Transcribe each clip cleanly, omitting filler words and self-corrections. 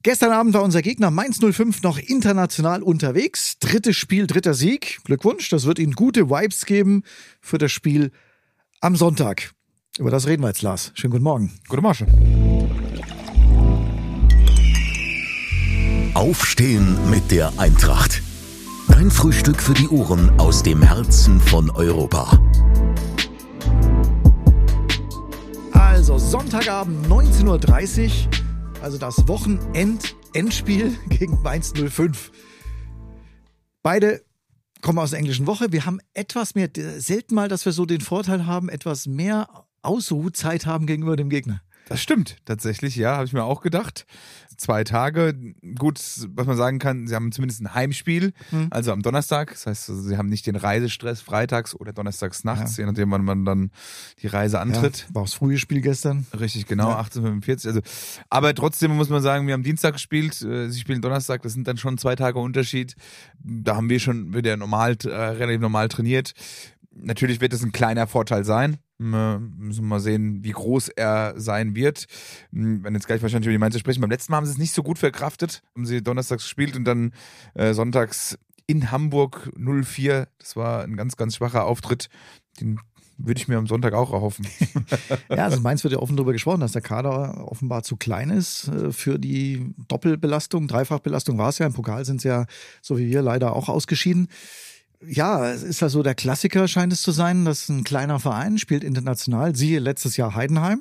Gestern Abend war unser Gegner Mainz 05 noch international unterwegs. Drittes Spiel, dritter Sieg. Glückwunsch, das wird Ihnen gute Vibes geben für das Spiel am Sonntag. Über das reden wir jetzt, Lars. Schönen guten Morgen. Gute Morgen. Aufstehen mit der Eintracht. Dein Frühstück für die Ohren aus dem Herzen von Europa. Also Sonntagabend 19:30 Uhr, also das Wochenendspiel gegen Mainz 05. Beide kommen aus der englischen Woche. Wir haben etwas mehr, selten mal, dass wir so den Vorteil haben, etwas mehr Ausruhzeit haben gegenüber dem Gegner. Das stimmt tatsächlich, ja, habe ich mir auch gedacht. 2 Tage, gut, was man sagen kann, sie haben zumindest ein Heimspiel, also am Donnerstag. Das heißt, sie haben nicht den Reisestress freitags oder donnerstags nachts, je nachdem, wann man dann die Reise antritt. Ja, war das frühe Spiel gestern. Richtig, genau, ja. 18:45. Also, aber trotzdem muss man sagen, wir haben Dienstag gespielt, sie spielen Donnerstag, das sind dann schon 2 Tage Unterschied. Da haben wir schon wieder relativ normal trainiert. Natürlich wird es ein kleiner Vorteil sein. Müssen wir mal sehen, wie groß er sein wird. Wenn jetzt gleich wahrscheinlich über die Mainzer sprechen. Beim letzten Mal haben sie es nicht so gut verkraftet. Haben sie donnerstags gespielt und dann sonntags in Hamburg 0-4. Das war ein ganz, ganz schwacher Auftritt. Den würde ich mir am Sonntag auch erhoffen. Ja, also Mainz wird ja offen darüber gesprochen, dass der Kader offenbar zu klein ist für die Doppelbelastung. Dreifachbelastung war es ja. Im Pokal sind sie ja, so wie wir, leider auch ausgeschieden. Ja, es ist also der Klassiker, scheint es zu sein, dass ein kleiner Verein spielt international, siehe letztes Jahr Heidenheim,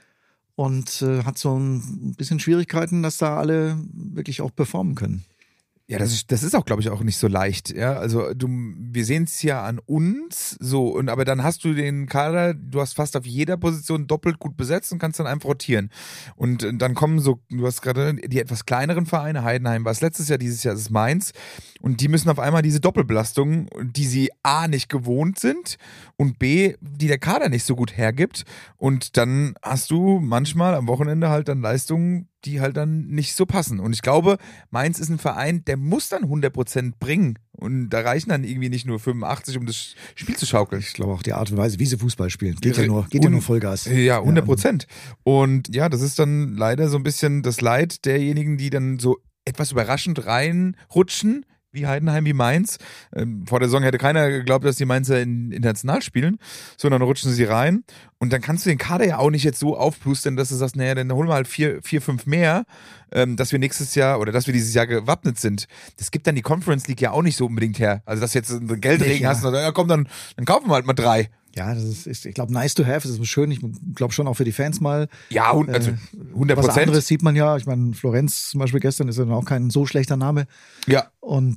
und hat so ein bisschen Schwierigkeiten, dass da alle wirklich auch performen können. Ja, das ist auch, glaube ich, auch nicht so leicht. Ja, also wir sehen es ja an uns so, aber dann hast du den Kader, du hast fast auf jeder Position doppelt gut besetzt und kannst dann einfach rotieren. Und dann kommen so, du hast gerade die etwas kleineren Vereine, Heidenheim war es letztes Jahr, dieses Jahr ist es Mainz, und die müssen auf einmal diese Doppelbelastung, die sie A, nicht gewohnt sind und B, die der Kader nicht so gut hergibt, und dann hast du manchmal am Wochenende halt dann Leistungen, die halt dann nicht so passen. Und ich glaube, Mainz ist ein Verein, der muss dann 100% bringen. Und da reichen dann irgendwie nicht nur 85, um das Spiel zu schaukeln. Ich glaube auch die Art und Weise, wie sie Fußball spielen, geht ja nur Vollgas. Ja, 100%. Und ja, das ist dann leider so ein bisschen das Leid derjenigen, die dann so etwas überraschend reinrutschen, wie Heidenheim, wie Mainz. Vor der Saison hätte keiner geglaubt, dass die Mainzer international spielen, sondern rutschen sie rein. Und dann kannst du den Kader ja auch nicht jetzt so aufplustern, dass du sagst, naja, dann holen wir halt 4, 5 mehr, dass wir nächstes Jahr oder dass wir dieses Jahr gewappnet sind. Das gibt dann die Conference League ja auch nicht so unbedingt her. Also, dass du jetzt einen Geldregen hast und sagst, ja komm, dann kaufen wir halt mal 3. Ja, das ist, ich glaube, nice to have, das ist schön. Ich glaube schon auch für die Fans mal. Ja, also 100%. Was anderes sieht man ja. Ich meine, Florenz zum Beispiel gestern ist ja dann auch kein so schlechter Name. Ja. Und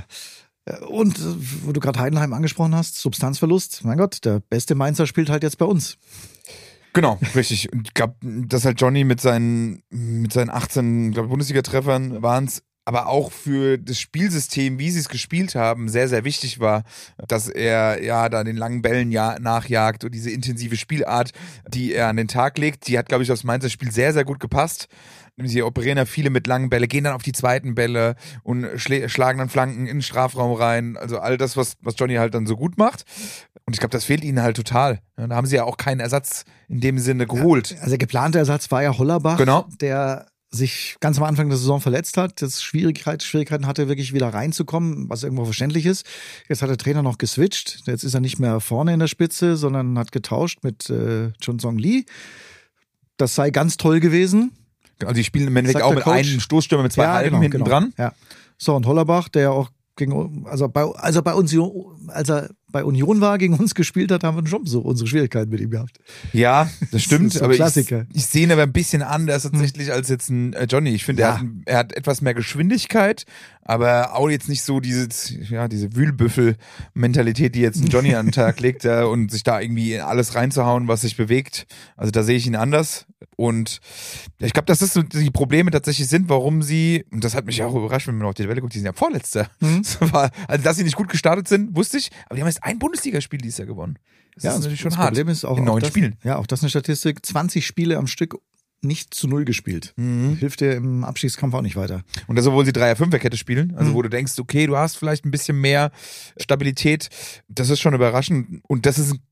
und wo du gerade Heidenheim angesprochen hast, Substanzverlust. Mein Gott, der beste Mainzer spielt halt jetzt bei uns. Genau, richtig. Und ich glaube, dass halt Johnny mit seinen 18, glaube Bundesliga-Treffern waren es, aber auch für das Spielsystem, wie sie es gespielt haben, sehr, sehr wichtig war, dass er ja da den langen Bällen nachjagt und diese intensive Spielart, die er an den Tag legt, die hat, glaube ich, aufs Mainzer Spiel sehr, sehr gut gepasst. Sie operieren ja viele mit langen Bälle, gehen dann auf die zweiten Bälle und schlagen dann Flanken in den Strafraum rein. Also all das, was Johnny halt dann so gut macht. Und ich glaube, das fehlt ihnen halt total. Da haben sie ja auch keinen Ersatz in dem Sinne geholt. Ja, also der geplante Ersatz war ja Hollerbach, genau, der sich ganz am Anfang der Saison verletzt hat, das Schwierigkeiten hatte, wirklich wieder reinzukommen, was irgendwo verständlich ist. Jetzt hat der Trainer noch geswitcht. Jetzt ist er nicht mehr vorne in der Spitze, sondern hat getauscht mit Chun Song Lee. Das sei ganz toll gewesen. Also die spielen im Endeffekt auch mit einem Stoßstürmer mit 2 Halben hinten dran. Ja. So, und Hollerbach, der auch als er bei Union war, gegen uns gespielt hat, haben wir schon so unsere Schwierigkeiten mit ihm gehabt. Ja, das stimmt, das ist so aber Klassiker. Ich sehe ihn aber ein bisschen anders tatsächlich als jetzt ein Johnny. Ich finde, er hat etwas mehr Geschwindigkeit, aber auch jetzt nicht so diese Wühlbüffel-Mentalität, die jetzt ein Johnny an den Tag legt, und sich da irgendwie in alles reinzuhauen, was sich bewegt. Also da sehe ich ihn anders. Und ich glaube, dass das so die Probleme tatsächlich sind, warum sie, und das hat mich auch überrascht, wenn man auf die Tabelle guckt, die sind ja Vorletzter. Also, dass sie nicht gut gestartet sind, wusste ich, aber die haben erst ein Bundesligaspiel dieses Jahr gewonnen. Das ist natürlich schon das hart. Problem ist auch in 9 Spielen. Ja, auch das eine Statistik. 20 Spiele am Stück nicht zu 0 gespielt. Hilft dir im Abstiegskampf auch nicht weiter. Und das, obwohl sie 3er-5er-Kette spielen, also wo du denkst, okay, du hast vielleicht ein bisschen mehr Stabilität, das ist schon überraschend. Und das ist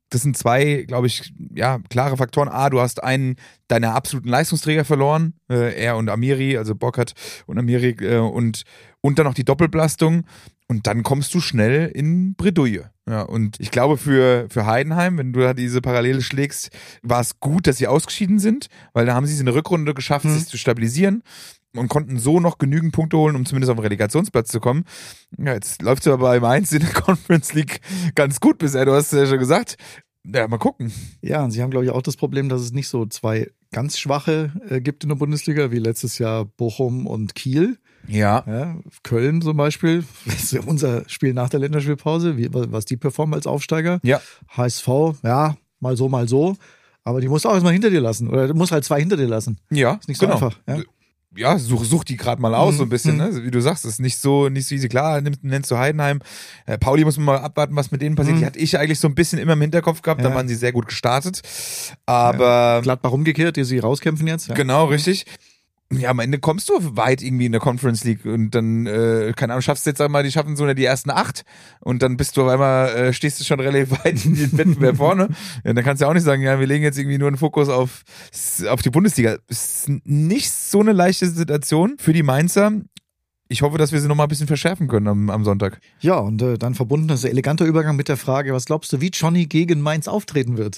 das sind zwei, glaube ich, ja, klare Faktoren. A, du hast einen deiner absoluten Leistungsträger verloren, er und Amiri, also Burkhardt und Amiri, und dann noch die Doppelbelastung. Und dann kommst du schnell in Bredouille. Ja, und ich glaube, für Heidenheim, wenn du da diese Parallele schlägst, war es gut, dass sie ausgeschieden sind, weil da haben sie es in der Rückrunde geschafft, sich zu stabilisieren und konnten so noch genügend Punkte holen, um zumindest auf den Relegationsplatz zu kommen. Ja, jetzt läuft es aber bei Mainz in der Conference League ganz gut bisher, du hast es ja schon gesagt. Ja, mal gucken. Ja, und sie haben, glaube ich, auch das Problem, dass es nicht so zwei ganz schwache gibt in der Bundesliga, wie letztes Jahr Bochum und Kiel. Ja, Köln zum Beispiel, das ist ja unser Spiel nach der Länderspielpause, was die performen als Aufsteiger. Ja. HSV, ja, mal so. Aber die musst du auch erstmal hinter dir lassen. Oder du musst halt zwei hinter dir lassen. Ja, ist nicht so einfach. Ja, such die gerade mal aus, so ein bisschen, ne? Wie du sagst, ist nicht so easy. Klar, nennst du Heidenheim. Pauli muss man mal abwarten, was mit denen passiert. Die hatte ich eigentlich so ein bisschen immer im Hinterkopf gehabt, da waren sie sehr gut gestartet. Aber Gladbach umgekehrt, die sie rauskämpfen jetzt. Ja. Genau, richtig. Ja, am Ende kommst du weit irgendwie in der Conference League und dann, keine Ahnung, schaffst du jetzt einmal, die schaffen so die ersten 8 und dann bist du auf einmal, stehst du schon relativ weit in den Wettbewerb vorne. Ja, dann kannst du ja auch nicht sagen, ja, wir legen jetzt irgendwie nur einen Fokus auf die Bundesliga. Ist nicht so eine leichte Situation für die Mainzer. Ich hoffe, dass wir sie nochmal ein bisschen verschärfen können am Sonntag. Ja, und dann verbunden ist ein eleganter Übergang mit der Frage, was glaubst du, wie Johnny gegen Mainz auftreten wird?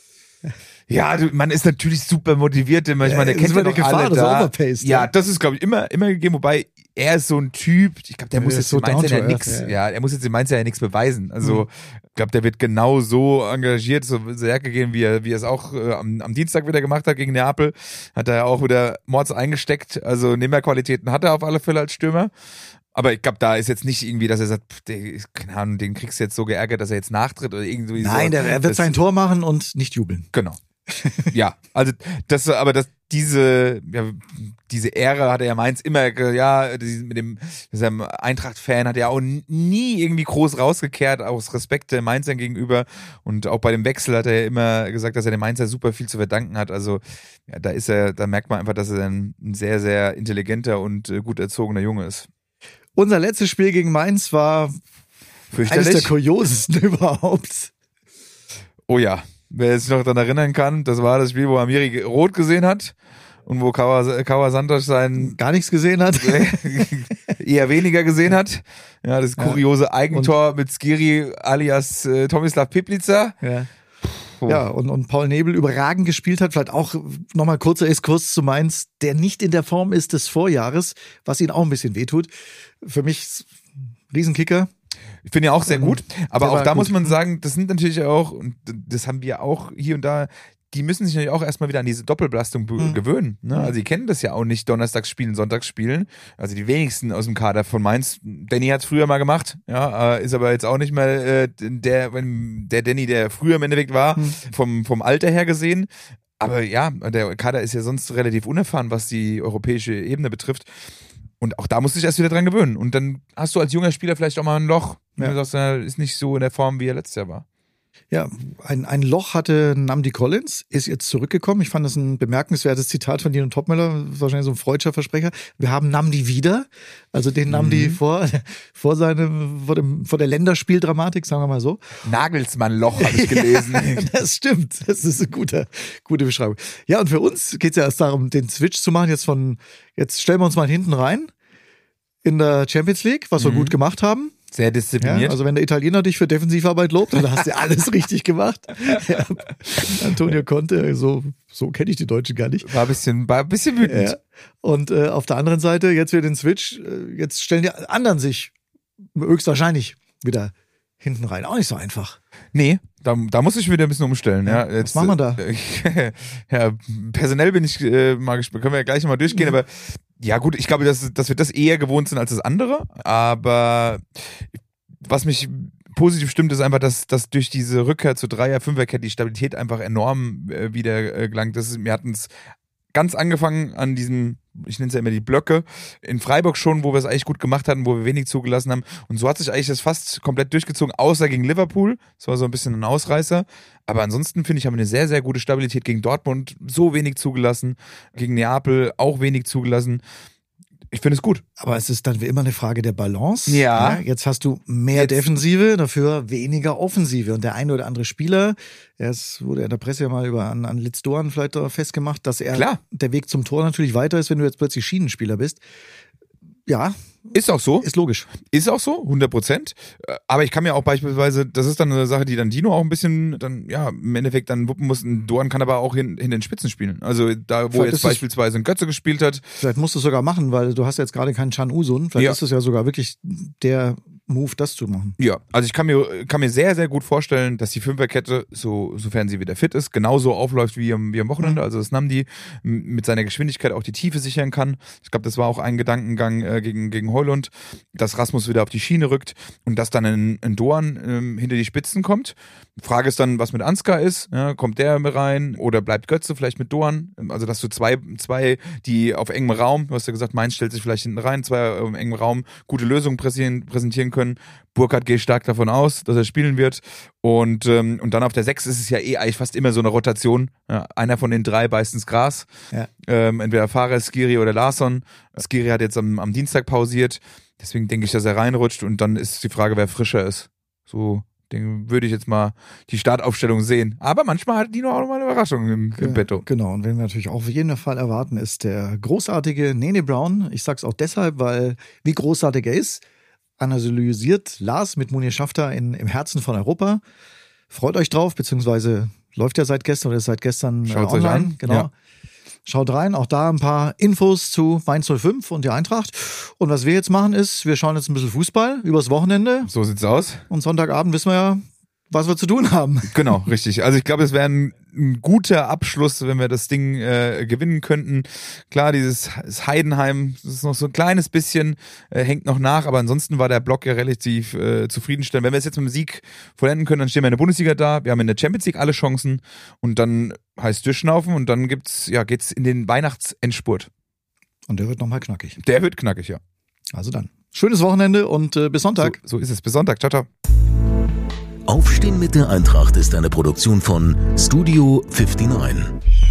Ja, man ist natürlich super motiviert, ich meine, der kennt ja noch Gefahr, alle da. Ja, das ist, glaube ich, immer gegeben, wobei er ist so ein Typ, ich glaube, der muss jetzt so dem Mainzer ja nichts, er muss jetzt dem Mainzer ja nichts beweisen. Also, ich glaube, der wird genau so engagiert, so Werke gehen, wie er es auch am Dienstag wieder gemacht hat gegen Neapel, hat er ja auch wieder Mords eingesteckt, also Nehmerqualitäten hat er auf alle Fälle als Stürmer. Aber ich glaube, da ist jetzt nicht irgendwie, dass er sagt, keine Ahnung, den kriegst du jetzt so geärgert, dass er jetzt nachtritt oder irgendwie so. Nein, er wird sein Tor machen und nicht jubeln. Genau. Ja, also diese Ehre hat er ja Mainz immer, mit dem Eintracht-Fan hat er auch nie irgendwie groß rausgekehrt, aus Respekt der Mainzern gegenüber. Und auch bei dem Wechsel hat er ja immer gesagt, dass er dem Mainzer super viel zu verdanken hat. Also ja, da merkt man einfach, dass er ein sehr, sehr intelligenter und gut erzogener Junge ist. Unser letztes Spiel gegen Mainz war eines der kuriosesten überhaupt. Oh ja. Wer sich noch daran erinnern kann, das war das Spiel, wo Amiri rot gesehen hat und wo Kawa Santos gar nichts gesehen hat. Eher weniger gesehen hat. Ja, das kuriose Eigentor mit Skiri alias Tomislav Piplica. Ja. Ja, und Paul Nebel überragend gespielt hat. Vielleicht auch nochmal kurzer Exkurs zu Mainz, der nicht in der Form ist des Vorjahres, was ihn auch ein bisschen wehtut. Für mich Riesenkicker. Ich finde ja auch sehr gut, aber auch da muss man sagen, das sind natürlich auch, und das haben wir auch hier und da, die müssen sich natürlich auch erstmal wieder an diese Doppelbelastung gewöhnen. Ne? Also die kennen das ja auch nicht, Donnerstags spielen, Sonntags spielen. Also die wenigsten aus dem Kader von Mainz. Danny hat es früher mal gemacht, ja, ist aber jetzt auch nicht mehr der Danny, der früher im Endeffekt war, vom Alter her gesehen. Aber ja, der Kader ist ja sonst relativ unerfahren, was die europäische Ebene betrifft. Und auch da musst du dich erst wieder dran gewöhnen. Und dann hast du als junger Spieler vielleicht auch mal ein Loch. Ja. Du sagst, er ist nicht so in der Form, wie er letztes Jahr war. Ja, ein Loch hatte Nnamdi Collins, ist jetzt zurückgekommen. Ich fand das ein bemerkenswertes Zitat von Dino Topmöller, wahrscheinlich so ein freudscher Versprecher. Wir haben Nnamdi wieder, also den Nnamdi vor der Länderspieldramatik, sagen wir mal so. Nagelsmann-Loch habe ich gelesen. Ja, das stimmt, das ist eine gute Beschreibung. Ja, und für uns geht es ja erst darum, den Switch zu machen, jetzt stellen wir uns mal hinten rein in der Champions League, was wir gut gemacht haben. Sehr diszipliniert. Ja, also wenn der Italiener dich für Defensivarbeit lobt, dann hast du alles richtig gemacht. Ja, Antonio Conte, so kenne ich die Deutschen gar nicht. War ein bisschen wütend. Ja. Und auf der anderen Seite, jetzt wieder den Switch, jetzt stellen die anderen sich höchstwahrscheinlich wieder hinten rein. Auch nicht so einfach. Nee, da muss ich wieder ein bisschen umstellen. Ja, was machen wir da? Ja, personell bin ich mal gespannt. Können wir ja gleich mal durchgehen, aber ja gut, ich glaube, dass wir das eher gewohnt sind als das andere, aber was mich positiv stimmt, ist einfach, dass durch diese Rückkehr zur Dreier-Fünfer-Kette die Stabilität einfach enorm wieder gelangt ist. Wir hatten es ganz angefangen an diesem, ich nenne es ja immer die Blöcke, in Freiburg schon, wo wir es eigentlich gut gemacht hatten, wo wir wenig zugelassen haben. Und so hat sich eigentlich das fast komplett durchgezogen, außer gegen Liverpool. Das war so ein bisschen ein Ausreißer. Aber ansonsten finde ich, haben wir eine sehr, sehr gute Stabilität gegen Dortmund. So wenig zugelassen. Gegen Neapel auch wenig zugelassen. Ich finde es gut. Aber es ist dann wie immer eine Frage der Balance. Ja. Jetzt hast du mehr Defensive, dafür weniger Offensive. Und der eine oder andere Spieler, es wurde in der Presse ja mal an Litz Doan vielleicht festgemacht, dass der Weg zum Tor natürlich weiter ist, wenn du jetzt plötzlich Schienenspieler bist. Ja. Ist auch so. Ist logisch. Ist auch so, 100%. Aber ich kann mir auch beispielsweise, das ist dann eine Sache, die dann Dino auch ein bisschen dann, ja, im Endeffekt dann wuppen muss. Ein Doan kann aber auch in den Spitzen spielen. Also da, wo jetzt beispielsweise ein Götze gespielt hat. Vielleicht musst du es sogar machen, weil du hast jetzt gerade keinen Can Usun. Vielleicht ist es ja sogar wirklich der Move, das zu machen. Ja, also ich kann mir sehr, sehr gut vorstellen, dass die Fünferkette, sofern sie wieder fit ist, genauso aufläuft wie am Wochenende. Also dass Nnamdi mit seiner Geschwindigkeit auch die Tiefe sichern kann. Ich glaube, das war auch ein Gedankengang gegen Højlund, dass Rasmus wieder auf die Schiene rückt und dass dann ein Doan hinter die Spitzen kommt. Frage ist dann, was mit Ansgar ist. Ja, kommt der rein oder bleibt Götze vielleicht mit Doan? Also dass du zwei, die auf engem Raum, du hast ja gesagt, Mainz stellt sich vielleicht hinten rein, zwei auf engem Raum gute Lösungen präsentieren können. Burkhardt geht stark davon aus, dass er spielen wird. Und dann auf der 6 ist es ja eigentlich fast immer so eine Rotation. Ja, einer von den 3 beißt ins Gras. Ja. Entweder Fares, Skiri oder Larsson. Skiri hat jetzt am Dienstag pausiert. Deswegen denke ich, dass er reinrutscht. Und dann ist die Frage, wer frischer ist. So würde ich jetzt mal die Startaufstellung sehen. Aber manchmal hat Dino auch noch mal eine Überraschung im Petto. Genau, und wenn wir natürlich auch auf jeden Fall erwarten, ist der großartige Nene Brown. Ich sag's auch deshalb, weil wie großartig er ist, analysiert Lars mit Munir Schafter im Herzen von Europa. Freut euch drauf, beziehungsweise läuft ja seit gestern oder ist seit gestern Schaut online. Euch an. Genau. Ja. Schaut rein, auch da ein paar Infos zu Mainz 05 und der Eintracht. Und was wir jetzt machen ist, wir schauen jetzt ein bisschen Fußball übers Wochenende. So sieht's aus. Und Sonntagabend wissen wir ja, was wir zu tun haben. Genau, richtig. Also ich glaube, es wäre ein guter Abschluss, wenn wir das Ding gewinnen könnten. Klar, dieses Heidenheim, das ist noch so ein kleines bisschen, hängt noch nach, aber ansonsten war der Block ja relativ zufriedenstellend. Wenn wir es jetzt mit dem Sieg vollenden können, dann stehen wir in der Bundesliga da, wir haben in der Champions League alle Chancen und dann heißt durchschnaufen und dann geht's in den Weihnachtsendspurt. Und der wird nochmal knackig. Der wird knackig, ja. Also dann. Schönes Wochenende und bis Sonntag. So ist es. Bis Sonntag. Ciao, ciao. Aufstehen mit der Eintracht ist eine Produktion von Studio 59.